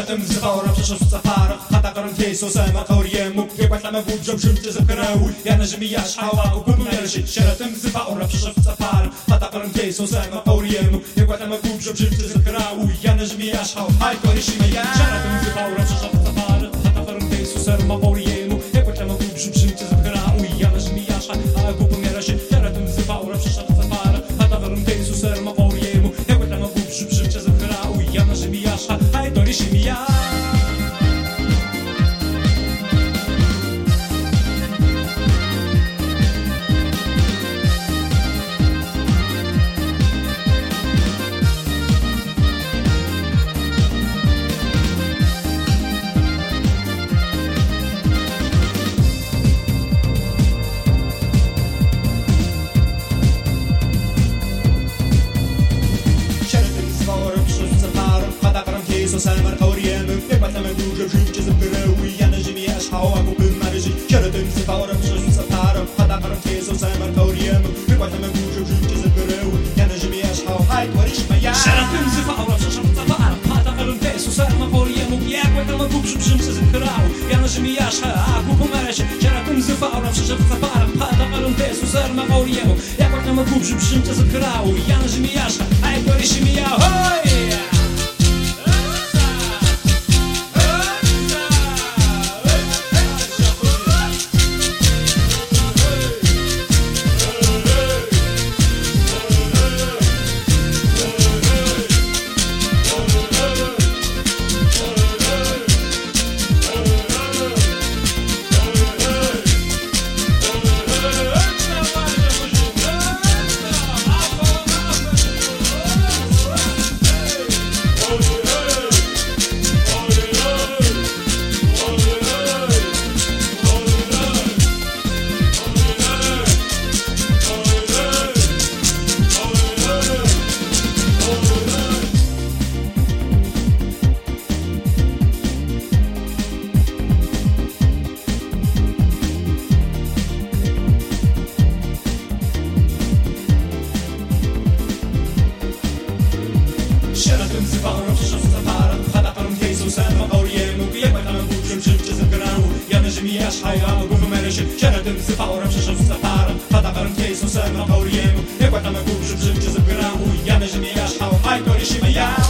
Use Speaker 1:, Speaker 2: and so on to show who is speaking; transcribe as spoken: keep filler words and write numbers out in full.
Speaker 1: Шаратым запауром шашав сафаров, хатакаром кейсо сема каурьему, ебатламе вуджом жимте запкарау, я на жемияш хаваку купумерши. Шаратым запауром шашав сафаров, хатакаром кейсо сема каурьему, ебатламе вуджом жимте запкарау, я на жемияш хав, хай кориши моя. Шаратым запауром шашав сафаров, хатакаром кейсо сема каурьему, ебатламе вуджом жимте запкарау, я на жемияш хаваку купумерши. Шаратым запауром шашав сафаров, хатакаром кейсо сема каурьему, ебатламе вуджом жимте запкарау, я на жемияш хай кориши моя. Саймар каурьему, ебатламе вуджом жимте запкарау, я на жемияш хаваку купумерши. Шаратым запауром шашав сафаров, хатакаром кейсо саймар каурьему, ебатламе вуджом жимте запкарау, я на жемияш хав, хай кориши моя. Шаратым запауром шашав сафаров, хатакаром кейсо сема каурьему, ебатламе вуджом жимте запкарау, я на жемияш хаваку купумерши. Шаратым запауром шашав сафаров, хатакаром кейсо сема каурьему, ебатламе вуджом жимте запкарау, я на жемияш хай кориши моя. Шаратым запауром шашав сафаров, хатакаром кейсо сема каурьему, ебатламе вуджом жимте запкарау, я на жемияш хаваку купумерши. Шаратым запауром шашав сафаров, хатакаром кейсо сема каурьему, ебатламе вуджом жимте запкарау, я на жемияш хав, хай кориши моя.